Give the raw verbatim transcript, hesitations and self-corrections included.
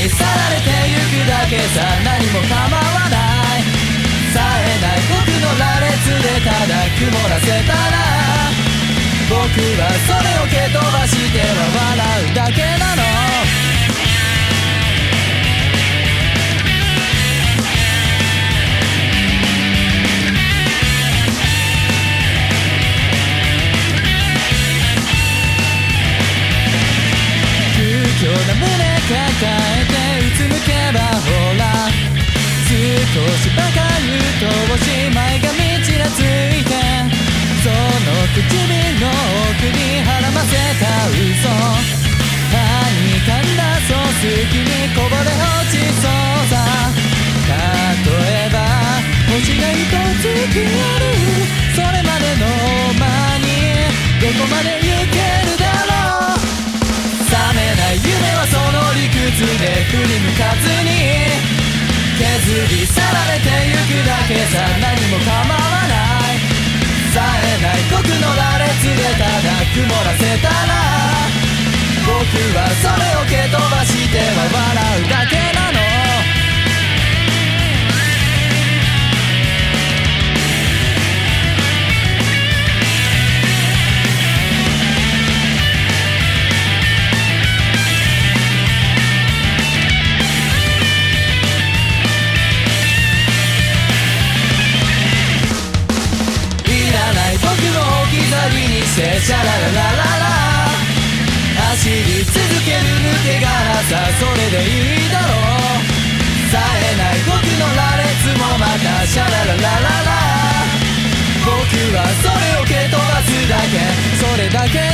り去られてゆくだけさ、何も構わない。冴えない僕の羅列でただ曇らせたら、僕はそれを蹴飛ばしては笑うだけなの。今日な胸抱えてうつむけばほら、少しばかりとおしまいがみちらついて、その唇の奥にはらませた嘘、はにかんだそう好きにこぼれ落ちそうさ。例えば星が一つある、それまでの間にどこまで行けるだろう。覚めない夢はその理屈で振り向かずに削り去られてゆくだけさ、何も構わない。冴えない僕の羅列でただ曇らせたら、僕はそれを蹴飛ばしては笑うだけなの。シャラララララ、走り続ける抜け殻さ、それでいいだろう。冴えない僕の羅列もまたシャラララララ、僕はそれを蹴飛ばすだけ、それだけ